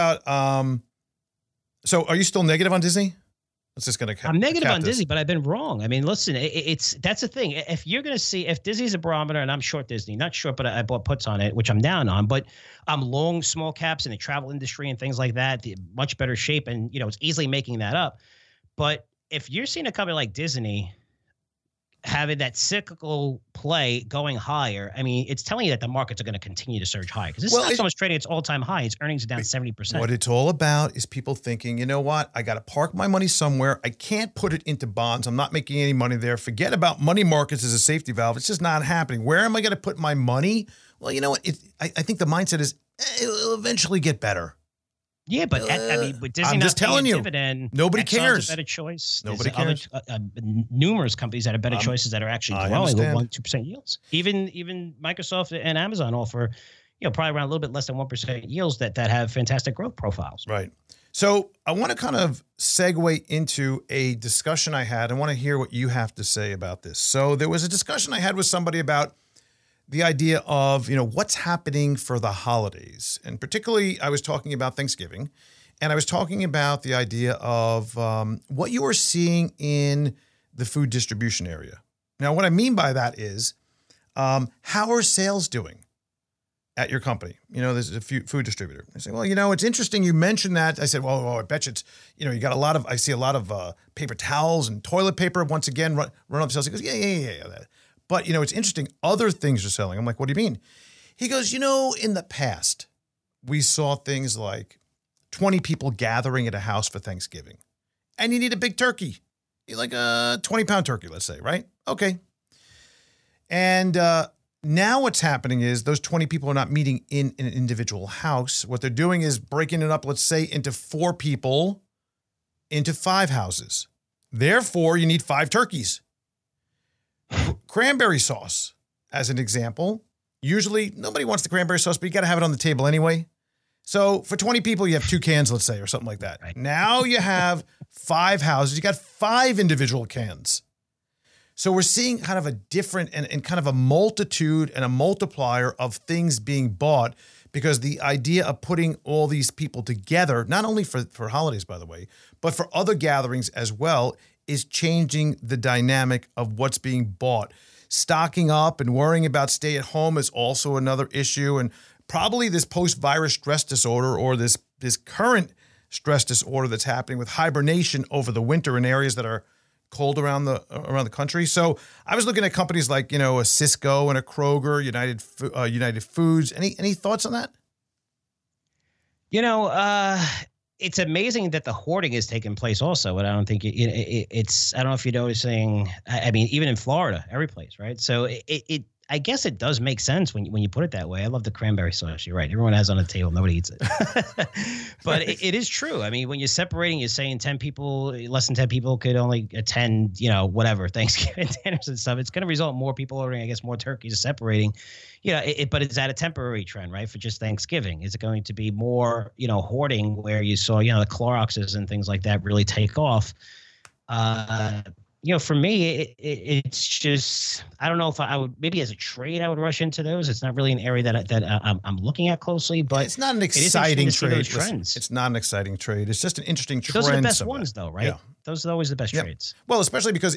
So are you still negative on Disney? I'm negative on Disney, but I've been wrong. I mean, listen, that's the thing. If you're going to see, if Disney's a barometer, and I'm short Disney, not short, but I bought puts on it, which I'm down on, but I'm long small caps in the travel industry and things like that, much better shape, and it's easily making that up. But if you're seeing a company like Disney having that cyclical play going higher, I mean, it's telling you that the markets are going to continue to surge higher because it's not so much trading its all-time high. Its earnings are down 70%. What it's all about is people thinking, you know what? I got to park my money somewhere. I can't put it into bonds. I'm not making any money there. Forget about money markets as a safety valve. It's just not happening. Where am I going to put my money? Well, you know what? I think the mindset is it'll eventually get better. Yeah, but I mean, with Disney I'm just telling you, dividend, nobody Exxon's cares. a better choice. Nobody There's cares. Numerous companies that have better choices that are actually growing with 1-2% yields. Even Microsoft and Amazon offer, probably around a little bit less than 1% yields that have fantastic growth profiles. Right. So I want to kind of segue into a discussion I had. I want to hear what you have to say about this. So there was a discussion I had with somebody about the idea of, what's happening for the holidays. And particularly, I was talking about Thanksgiving, and I was talking about the idea of what you are seeing in the food distribution area. Now, what I mean by that is, how are sales doing at your company? There's a food distributor. I say, well, it's interesting you mentioned that. I said, well, I bet you it's, you got I see a lot of paper towels and toilet paper. Once again, run up sales. He goes, yeah. But, it's interesting. Other things are selling. I'm like, what do you mean? He goes, in the past, we saw things like 20 people gathering at a house for Thanksgiving. And you need a big turkey. Like a 20-pound turkey, let's say, right? Okay. And now what's happening is those 20 people are not meeting in an individual house. What they're doing is breaking it up, let's say, into 4 people into 5 houses. Therefore, you need 5 turkeys. Cranberry sauce, as an example. Usually, nobody wants the cranberry sauce, but you got to have it on the table anyway. So for 20 people, you have 2 cans, let's say, or something like that. Right. Now you have 5 houses. You got 5 individual cans. So we're seeing kind of a different and kind of a multitude and a multiplier of things being bought, because the idea of putting all these people together, not only for holidays, by the way, but for other gatherings as well, is changing the dynamic of what's being bought. Stocking up and worrying about stay at home is also another issue. And probably this post-virus stress disorder, or this current stress disorder that's happening with hibernation over the winter in areas that are cold around the country. So I was looking at companies like, a Cisco and a Kroger, United Foods. Any thoughts on that? It's amazing that the hoarding is taking place also, but I don't think it's, I don't know if you're noticing, I mean, even in Florida, every place, right? So I guess it does make sense when you put it that way. I love the cranberry sauce. You're right. Everyone has it on the table. Nobody eats it. But it is true. I mean, when you're separating, you're saying 10 people, less than 10 people could only attend, whatever, Thanksgiving dinners and stuff. It's going to result in more people ordering, I guess, more turkeys, separating. But is that a temporary trend, right, for just Thanksgiving? Is it going to be more, hoarding where you saw, the Cloroxes and things like that really take off? For me, it's just, I don't know if I would, maybe as a trade, I would rush into those. It's not really an area that I'm looking at closely, but it's not an exciting trade. Trends. It's not an exciting trade. It's just an interesting trend. Those are the best ones, though, right? Yeah. Those are always the best trades. Well, especially because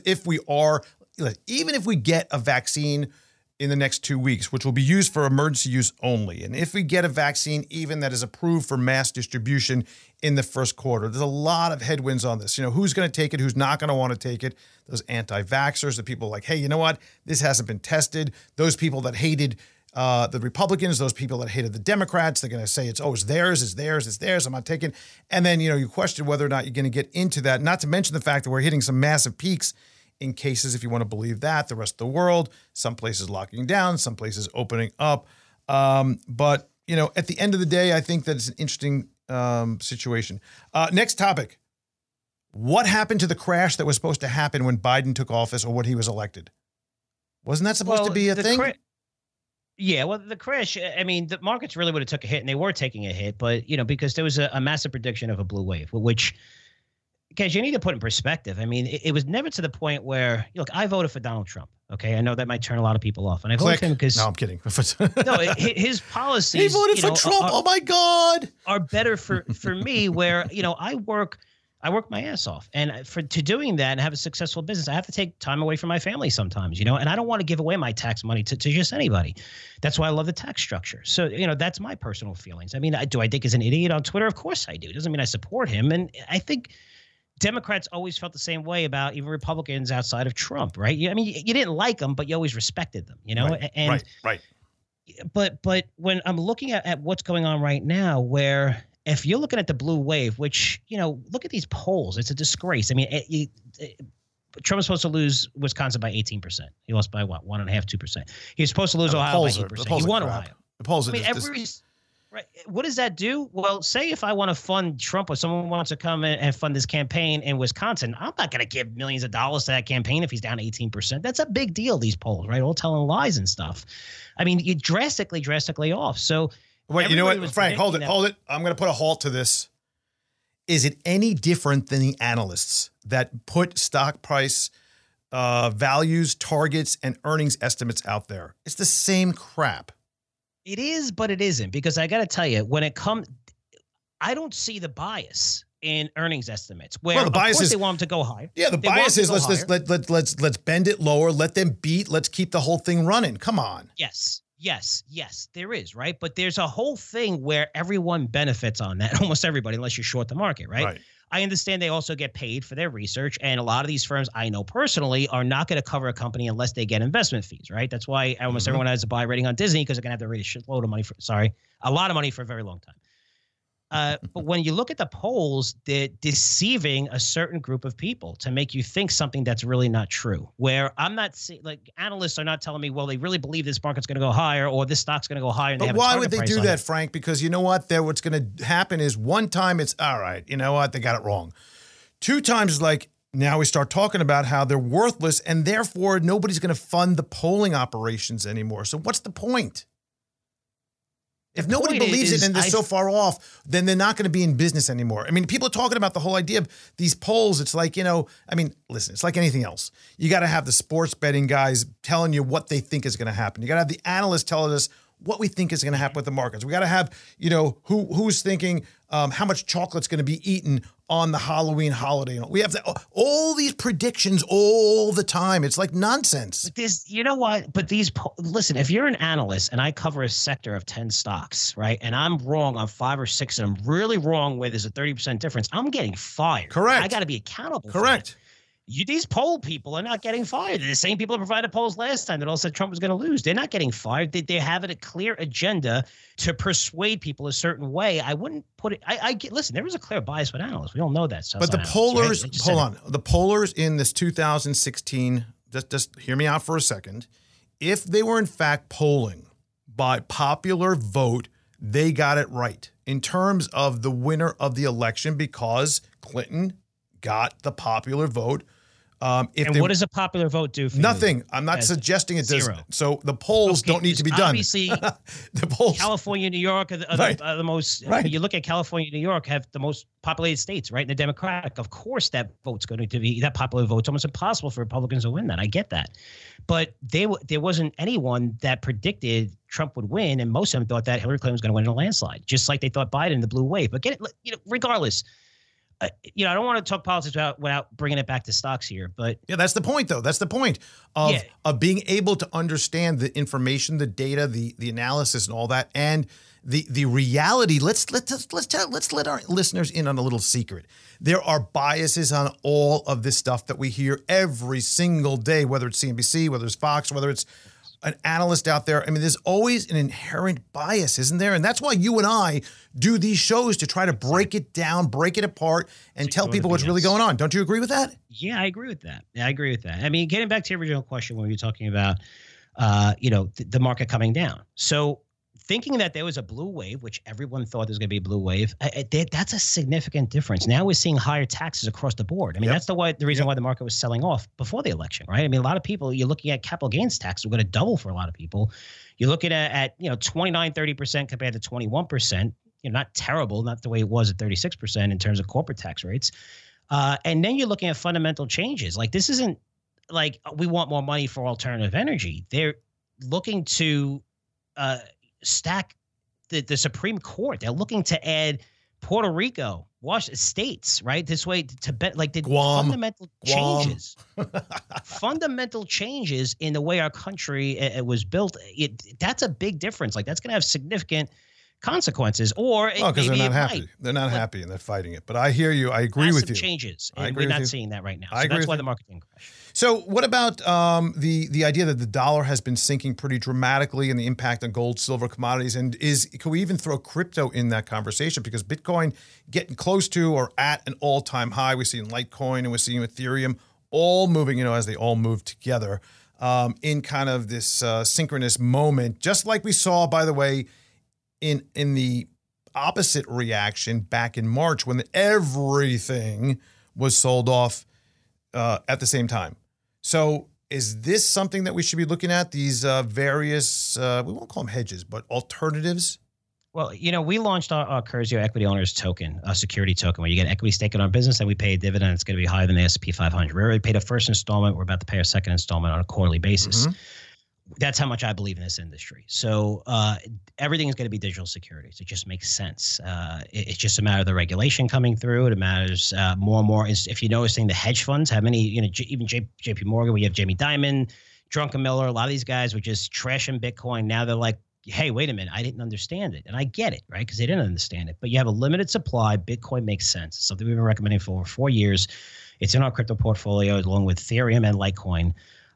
even if we get a vaccine in the next 2 weeks, which will be used for emergency use only, and if we get a vaccine even that is approved for mass distribution in the first quarter, there's a lot of headwinds on this. Who's going to take it, who's not going to want to take it? Those anti-vaxxers, the people like, hey, you know what? This hasn't been tested. Those people that hated the Republicans, those people that hated the Democrats, they're going to say it's theirs, I'm not taking. And then, you question whether or not you're going to get into that, not to mention the fact that we're hitting some massive peaks in cases, if you want to believe that, the rest of the world, some places locking down, some places opening up. But, at the end of the day, I think that it's an interesting situation. Next topic. What happened to the crash that was supposed to happen when Biden took office or when he was elected? Wasn't that supposed to be a thing? The crash, I mean, the markets really would have took a hit, and they were taking a hit, but, because there was a massive prediction of a blue wave, which, guys, you need to put in perspective. I mean, it was never to the point where, look, I voted for Donald Trump. Okay, I know that might turn a lot of people off, and I voted for him because no, I'm kidding. No, his policies. He voted for Trump. Oh my God, are better for me. Where I work my ass off, and to doing that and have a successful business, I have to take time away from my family sometimes. And I don't want to give away my tax money to just anybody. That's why I love the tax structure. So that's my personal feelings. I mean, do I think he's an idiot on Twitter? Of course I do. It doesn't mean I support him, and I think Democrats always felt the same way about even Republicans outside of Trump, right? I mean, you didn't like them, but you always respected them, Right. But when I'm looking at what's going on right now, where if you're looking at the blue wave, which, look at these polls, it's a disgrace. I mean, Trump was supposed to lose Wisconsin by 18%. He lost by what? 1.5%, 2%. He was supposed to lose Ohio by 8%. He won Ohio. The polls are Right. What does that do? Well, say if I want to fund Trump or someone wants to come in and fund this campaign in Wisconsin, I'm not going to give millions of dollars to that campaign if he's down 18%. That's a big deal, these polls, right? All telling lies and stuff. I mean, you're drastically off. So wait, you know what, Frank, hold it. I'm going to put a halt to this. Is it any different than the analysts that put stock price values, targets, and earnings estimates out there? It's the same crap. It is, but it isn't, because I got to tell you, when it comes, I don't see the bias in earnings estimates. Where the bias is they want them to go higher. Yeah, the bias is let's bend it lower, let them beat, let's keep the whole thing running. Come on. Yes, there is, right? But there's a whole thing where everyone benefits on that, almost everybody, unless you short the market, right? I understand they also get paid for their research, and a lot of these firms I know personally are not going to cover a company unless they get investment fees, right? That's why almost everyone has a buy rating on Disney, because they're going to have to raise a shitload of money a lot of money for a very long time. But when you look at the polls, they're deceiving a certain group of people to make you think something that's really not true. Where I'm not seeing, like, analysts are not telling me, well, they really believe this market's going to go higher or this stock's going to go higher. And but why would they do that, Frank? Because you know what? What's going to happen is one time it's all right. You know what? They got it wrong. 2 times, like, now we start talking about how they're worthless and therefore nobody's going to fund the polling operations anymore. So what's the point? If nobody believes it and they're so far off, then they're not going to be in business anymore. I mean, people are talking about the whole idea of these polls. It's like, listen, it's like anything else. You got to have the sports betting guys telling you what they think is going to happen. You got to have the analysts telling us what we think is going to happen with the markets. We got to have, who's thinking how much chocolate's going to be eaten on the Halloween holiday. We have all these predictions all the time. It's like nonsense. You know what? But listen, if you're an analyst and I cover a sector of 10 stocks, right, and I'm wrong on 5 or 6 and I'm really wrong where there's a 30% difference, I'm getting fired. Correct. I got to be accountable. Correct. These poll people are not getting fired. They're the same people that provided polls last time that all said Trump was going to lose. They're not getting fired. They have a clear agenda to persuade people a certain way. I wouldn't put it. Listen, there was a clear bias with analysts. We all know that. But the pollers, right? Hold on. The pollers in this 2016, just hear me out for a second. If they were in fact polling by popular vote, they got it right in terms of the winner of the election because Clinton got the popular vote. What does a popular vote do for nothing? You? I'm not suggesting it does. So the polls don't need to be done. Obviously, the polls, California, New York are the most. Right. You look at California, New York have the most populated states, right? And the Democratic, of course, that vote's going to be that popular vote. It's almost impossible for Republicans to win that. I get that, but there wasn't anyone that predicted Trump would win, and most of them thought that Hillary Clinton was going to win in a landslide, just like they thought Biden the blue wave. But regardless. I don't want to talk politics without bringing it back to stocks here, but yeah, that's the point, though. That's the point of being able to understand the information, the data, the analysis, and all that, and the reality. Let's let our listeners in on a little secret. There are biases on all of this stuff that we hear every single day, whether it's CNBC, whether it's Fox, whether it's an analyst out there. I mean, there's always an inherent bias, isn't there? And that's why you and I do these shows to try to break it down, break it apart, and tell people what's really going on. Don't you agree with that? Yeah, I agree with that. I mean, getting back to your original question when we were talking about, the market coming down. So thinking that there was a blue wave, which everyone thought there was going to be a blue wave, that's a significant difference. Now we're seeing higher taxes across the board. I mean, that's the reason why the market was selling off before the election, right? I mean, a lot of people, you're looking at capital gains tax, we're going to double for a lot of people. You're looking at 29, 30% compared to 21%, not terrible, not the way it was at 36% in terms of corporate tax rates. And then you're looking at fundamental changes. Like, this isn't like we want more money for alternative energy. They're looking to stack the Supreme Court. They're looking to add Puerto Rico, Washington states, right? This way to bet, like, the Guam. Fundamental changes in the way our country was built. That's a big difference. Like, that's going to have significant consequences, because they're not happy. They're not happy and they're fighting it. But I hear you. I agree with you. Changes. And we're not seeing that right now. So that's why the market didn't crash. So what about the idea that the dollar has been sinking pretty dramatically and the impact on gold, silver, commodities? And can we even throw crypto in that conversation? Because Bitcoin getting close to or at an all-time high. We're seeing Litecoin and we're seeing Ethereum all moving, as they all move together in kind of this synchronous moment, just like we saw, by the way, in the opposite reaction back in March when everything was sold off at the same time. So is this something that we should be looking at? These various, we won't call them hedges, but alternatives? Well, we launched our Curzio Equity Owners Token, a security token, where you get equity stake in our business and we pay a dividend. It's going to be higher than the S&P 500. We already paid a first installment. We're about to pay our second installment on a quarterly basis. Mm-hmm. That's how much I believe in this industry. So everything is going to be digital securities. It just makes sense. It's just a matter of the regulation coming through. It matters more and more. If you're noticing the hedge funds, how many, even JP Morgan, we have Jamie Dimon, Druckenmiller, a lot of these guys were just trashing Bitcoin. Now they're like, hey, wait a minute, I didn't understand it. And I get it, right? Because they didn't understand it. But you have a limited supply. Bitcoin makes sense. It's something we've been recommending for over 4 years. It's in our crypto portfolio along with Ethereum and Litecoin.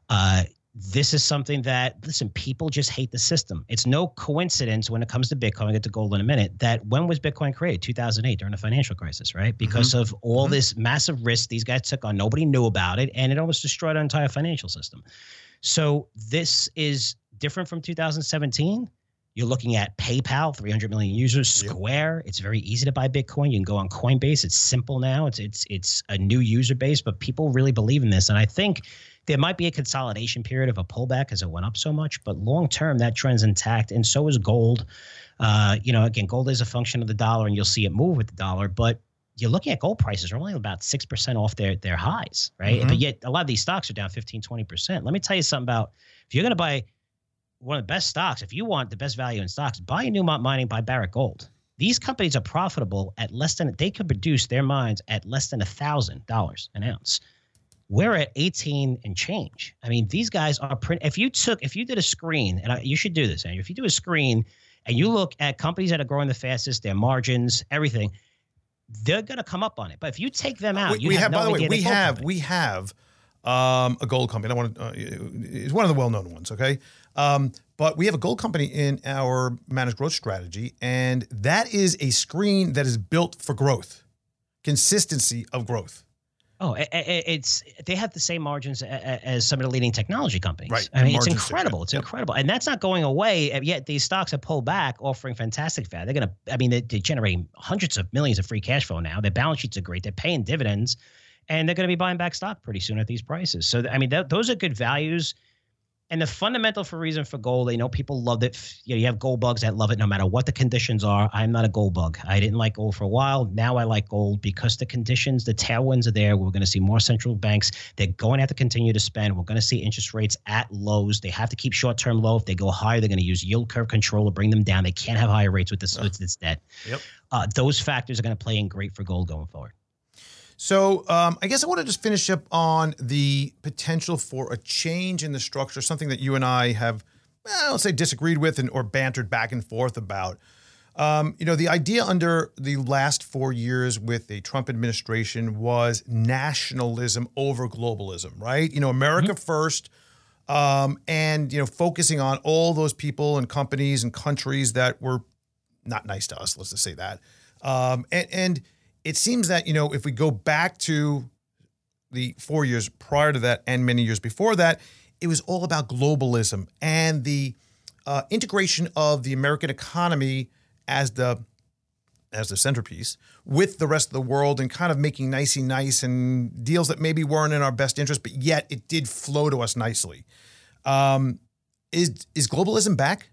This is something that, listen, people just hate the system. It's no coincidence when it comes to Bitcoin, I'll get to gold in a minute, that when was Bitcoin created? 2008, during the financial crisis, right? Because of all this massive risk these guys took on. Nobody knew about it, and it almost destroyed our entire financial system. So this is different from 2017. You're looking at PayPal, 300 million users, Square. It's very easy to buy Bitcoin. You can go on Coinbase. It's simple now. It's a new user base, but people really believe in this. And I think there might be a consolidation period of a pullback as it went up so much, but long-term, that trend's intact, and so is gold. Again, gold is a function of the dollar, and you'll see it move with the dollar, but you're looking at gold prices are only about 6% off their highs, right? But yet a lot of these stocks are down 15, 20%. Let me tell you something about, if you're going to buy one of the best stocks, if you want the best value in stocks, buy Newmont Mining, buy Barrick Gold. These companies are profitable at they could produce their mines at less than $1,000 an ounce. We're at 18 and change. I mean, these guys are if you did a screen, and you should do this, Andrew, if you do a screen and you look at companies that are growing the fastest, their margins, everything, they're going to come up on it. But if you take them out, we have a gold company. It's one of the well-known ones, okay? But we have a gold company in our managed growth strategy, and that is a screen that is built for growth, consistency of growth. Oh, they have the same margins as some of the leading technology companies. Right. I mean, it's incredible. It's incredible. And that's not going away. Yet these stocks have pulled back, offering fantastic value. They're generating hundreds of millions of free cash flow now. Their balance sheets are great. They're paying dividends, and they're going to be buying back stock pretty soon at these prices. So, I mean, those are good values. And the fundamental reason for gold, people loved it. You have gold bugs that love it no matter what the conditions are. I'm not a gold bug. I didn't like gold for a while. Now I like gold because the conditions, the tailwinds are there. We're going to see more central banks. They're going to have to continue to spend. We're going to see interest rates at lows. They have to keep short-term low. If they go higher, they're going to use yield curve control to bring them down. They can't have higher rates with this debt. Yep. Those factors are going to play in great for gold going forward. So I guess I want to just finish up on the potential for a change in the structure, something that you and I have, let's say, disagreed with or bantered back and forth about. The idea under the last 4 years with the Trump administration was nationalism over globalism, right? America first, and, focusing on all those people and companies and countries that were not nice to us, let's just say that. And it seems that, if we go back to the 4 years prior to that and many years before that, it was all about globalism and the integration of the American economy as the centerpiece with the rest of the world, and kind of making nicey nice and deals that maybe weren't in our best interest, but yet it did flow to us nicely. Is globalism back?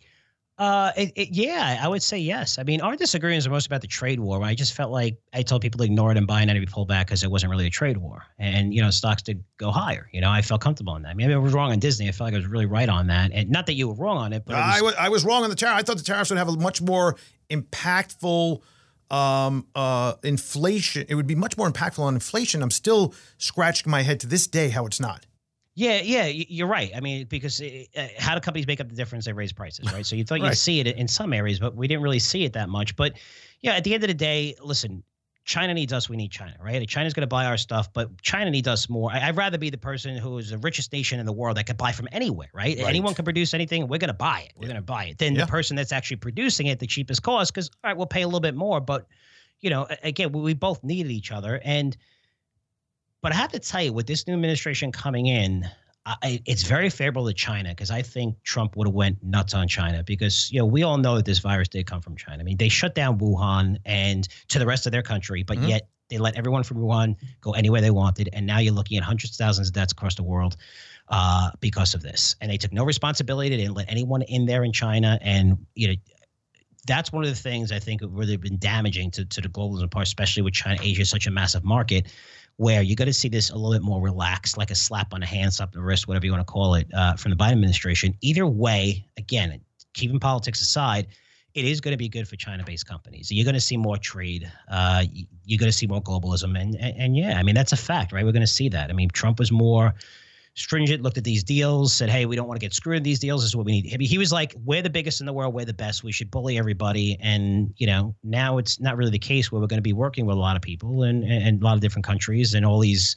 I would say yes. I mean, our disagreements are most about the trade war. I just felt like I told people to ignore it and buy, and then we pulled back because it wasn't really a trade war. And, stocks did go higher. I felt comfortable in that. Maybe I was wrong on Disney. I felt like I was really right on that. And not that you were wrong on it, but I was wrong on the tariff. I thought the tariffs would have a much more impactful inflation. It would be much more impactful on inflation. I'm still scratching my head to this day how it's not. Yeah, you're right. I mean, because how do companies make up the difference? They raise prices, right? So you thought Right. you'd see it in some areas, but we didn't really see it that much. But yeah, at the end of the day, listen, China needs us. We need China, right? China's going to buy our stuff, but China needs us more. I'd rather be the person who is the richest nation in the world that could buy from anywhere, right? Anyone can produce anything. We're going to buy it. We're going to buy it. Then the person that's actually producing it, the cheapest cost, because, all right, we'll pay a little bit more. But, again, we both needed each other. But I have to tell you, with this new administration coming in, it's very favorable to China because I think Trump would have went nuts on China because, we all know that this virus did come from China. I mean, they shut down Wuhan and to the rest of their country, but yet they let everyone from Wuhan go anywhere they wanted. And now you're looking at hundreds of thousands of deaths across the world because of this. And they took no responsibility. They didn't let anyone in there in China. And, that's one of the things I think have really been damaging to the globalism part, especially with China. Asia is such a massive market where you're going to see this a little bit more relaxed, like a slap on the hand, slap on the wrist, whatever you want to call it, from the Biden administration. Either way, again, keeping politics aside, it is going to be good for China-based companies. You're going to see more trade. You're going to see more globalism. And yeah, I mean, that's a fact, right? We're going to see that. I mean, Trump was more stringent, looked at these deals, said, hey, we don't want to get screwed in these deals. This is what we need. I mean, he was like, we're the biggest in the world. We're the best. We should bully everybody. And, now it's not really the case where we're going to be working with a lot of people and a lot of different countries and all these,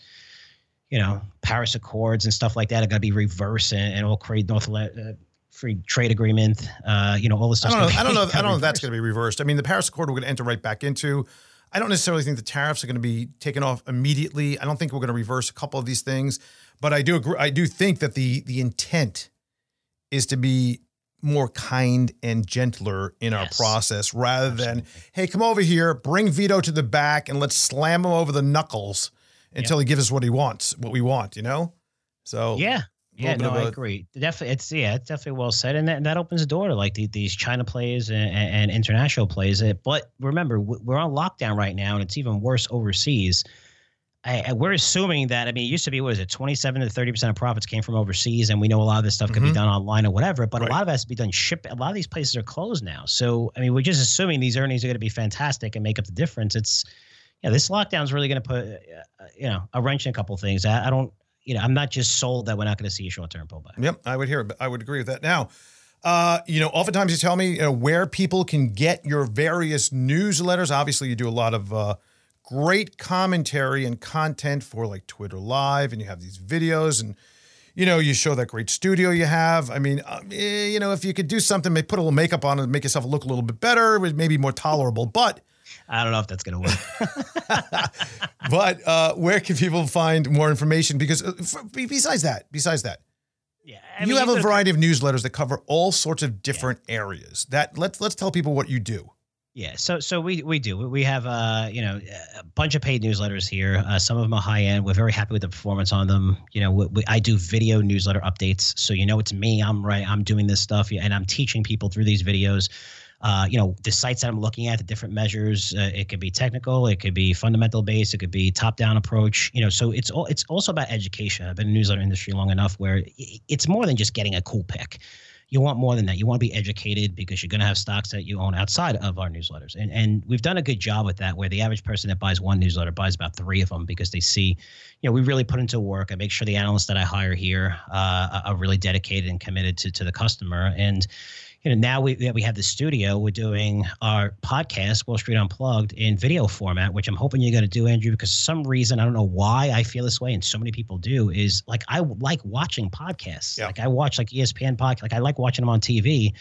Paris Accords and stuff like that are going to be reversed and all create free trade agreement, all this stuff. I don't know if that's going to be reversed. I mean, the Paris Accord we're going to enter right back into. I don't necessarily think the tariffs are going to be taken off immediately. I don't think we're going to reverse a couple of these things, but I do agree. I do think that the intent is to be more kind and gentler in our process rather than, hey, come over here, bring Vito to the back and let's slam him over the knuckles until he gives us what we want, So yeah. Yeah, no, I agree. Definitely, it's definitely well said, and that opens the door to like these China plays and international plays. But remember, we're on lockdown right now, and it's even worse overseas. We're assuming that, it used to be, 27 to 30% of profits came from overseas, and we know a lot of this stuff could be done online or whatever, but a lot of it has to be done a lot of these places are closed now. So, we're just assuming these earnings are going to be fantastic and make up the difference. This lockdown is really going to put, a wrench in a couple of things. I'm not just sold that we're not going to see a short-term pullback. Yep, I would agree with that. Now, oftentimes you tell me where people can get your various newsletters. Obviously, you do a lot of great commentary and content for like Twitter Live, and you have these videos, and you show that great studio you have. If you could do something, maybe put a little makeup on it, make yourself look a little bit better, it may be more tolerable. But I don't know if that's going to work. But where can people find more information? Because besides that, you have a variety of newsletters that cover all sorts of different areas. Let's tell people what you do. Yeah, so we do. We have a bunch of paid newsletters here. Some of them are high end. We're very happy with the performance on them. I do video newsletter updates, so it's me. I'm doing this stuff, and I'm teaching people through these videos. The sites that I'm looking at, the different measures, it could be technical, it could be fundamental based, it could be top down approach, so it's also about education. I've been in the newsletter industry long enough where it's more than just getting a cool pick. You want more than that. You want to be educated because you're going to have stocks that you own outside of our newsletters. And we've done a good job with that, where the average person that buys one newsletter buys about 3 of them because they see, we really put into work. I make sure the analysts that I hire here are really dedicated and committed to the customer. And now we have the studio. We're doing our podcast, Wall Street Unplugged, in video format, which I'm hoping you're going to do, Andrew, because for some reason, I don't know why I feel this way, and so many people do, is like I like watching podcasts. Yeah. Like I watch like ESPN podcasts. Like I like watching them on TV.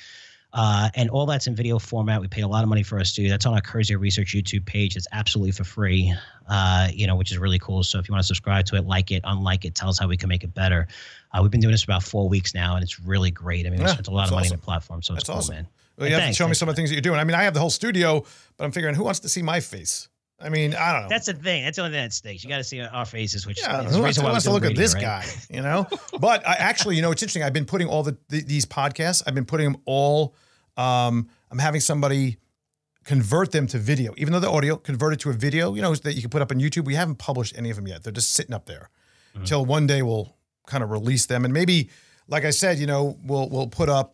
And all that's in video format. We pay a lot of money for our studio. That's on our Curzio Research YouTube page. It's absolutely for free, which is really cool. So if you want to subscribe to it, like it, unlike it, tell us how we can make it better. We've been doing this for about 4 weeks now, and it's really great. We spent a lot of money on the platform, so it's cool, man. Well, you have to show me some of the things that you're doing. I have the whole studio, but I'm figuring who wants to see my face? I don't know. That's the thing. That's the only thing that stinks. You got to see our faces, which is who wants to look at this guy, But I actually, it's interesting. I've been putting all these podcasts, I've been putting them all, I'm having somebody convert them to video, even though they're audio, convert it to a video, that you can put up on YouTube. We haven't published any of them yet. They're just sitting up there until one day we'll kind of release them. And maybe, like I said, we'll put up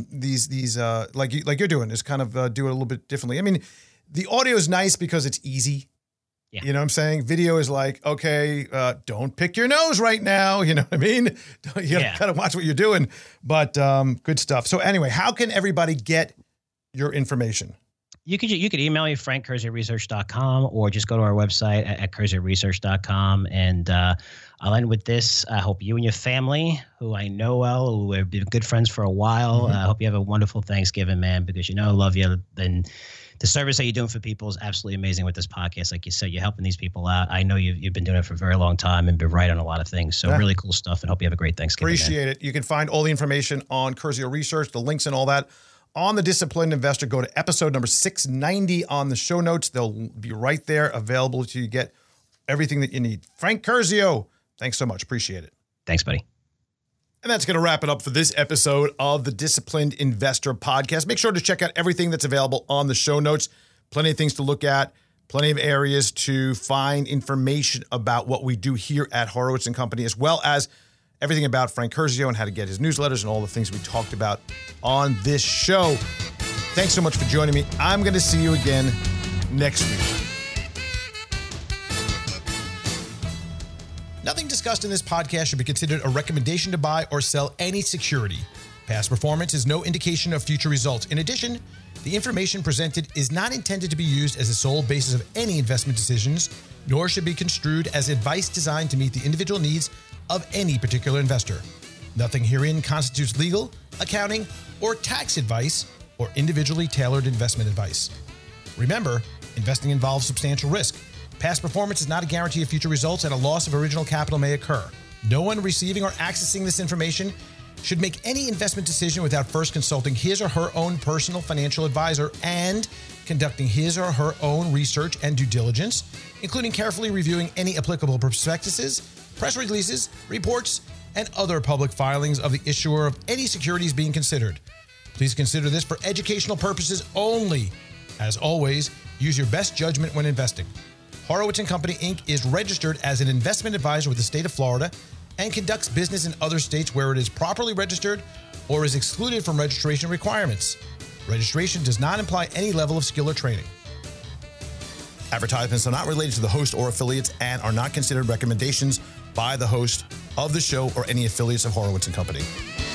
these like you're doing, is kind of do it a little bit differently. The audio is nice because it's easy. Yeah. You know what I'm saying? Video is like, okay, don't pick your nose right now. You know what I mean? You got to watch what you're doing. But good stuff. So anyway, how can everybody get your information? You could email me, frankkerseyresearch.com, or just go to our website at kerseyresearch.com. And I'll end with this. I hope you and your family, who I know well, who have been good friends for a while, I hope you have a wonderful Thanksgiving, man, because I love you. And the service that you're doing for people is absolutely amazing with this podcast. Like you said, you're helping these people out. I know you've been doing it for a very long time and been right on a lot of things. So really cool stuff, and hope you have a great Thanksgiving. Appreciate it. You can find all the information on Kersey Research, the links and all that on the Disciplined Investor. Go to episode number 690 on the show notes. They'll be right there available to you. Get everything that you need. Frank Kersey, thanks so much. Appreciate it. Thanks, buddy. And that's going to wrap it up for this episode of the Disciplined Investor Podcast. Make sure to check out everything that's available on the show notes. Plenty of things to look at, plenty of areas to find information about what we do here at Horowitz & Company, as well as everything about Frank Kersey and how to get his newsletters and all the things we talked about on this show. Thanks so much for joining me. I'm going to see you again next week. Nothing discussed in this podcast should be considered a recommendation to buy or sell any security. Past performance is no indication of future results. In addition, the information presented is not intended to be used as the sole basis of any investment decisions, nor should be construed as advice designed to meet the individual needs of any particular investor. Nothing herein constitutes legal, accounting, or tax advice or individually tailored investment advice. Remember, investing involves substantial risk. Past performance is not a guarantee of future results, and a loss of original capital may occur. No one receiving or accessing this information should make any investment decision without first consulting his or her own personal financial advisor and conducting his or her own research and due diligence, including carefully reviewing any applicable prospectuses, press releases, reports, and other public filings of the issuer of any securities being considered. Please consider this for educational purposes only. As always, use your best judgment when investing. Horowitz & Company, Inc. is registered as an investment advisor with the state of Florida and conducts business in other states where it is properly registered or is excluded from registration requirements. Registration does not imply any level of skill or training. Advertisements are not related to the host or affiliates and are not considered recommendations by the host of the show or any affiliates of Horowitz & Company.